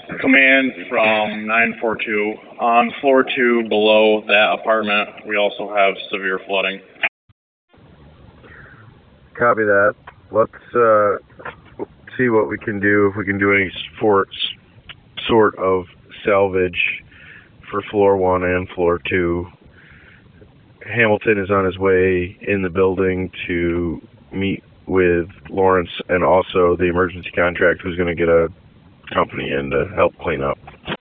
Command from 942. On floor 2 below that apartment, we also have severe flooding. Copy that. Let's see what we can do, if we can do any sort of salvage for floor 1 and floor 2. Hamilton is on his way in the building to meet with Lawrence and also the emergency contract, who's going to get a company in to help clean up.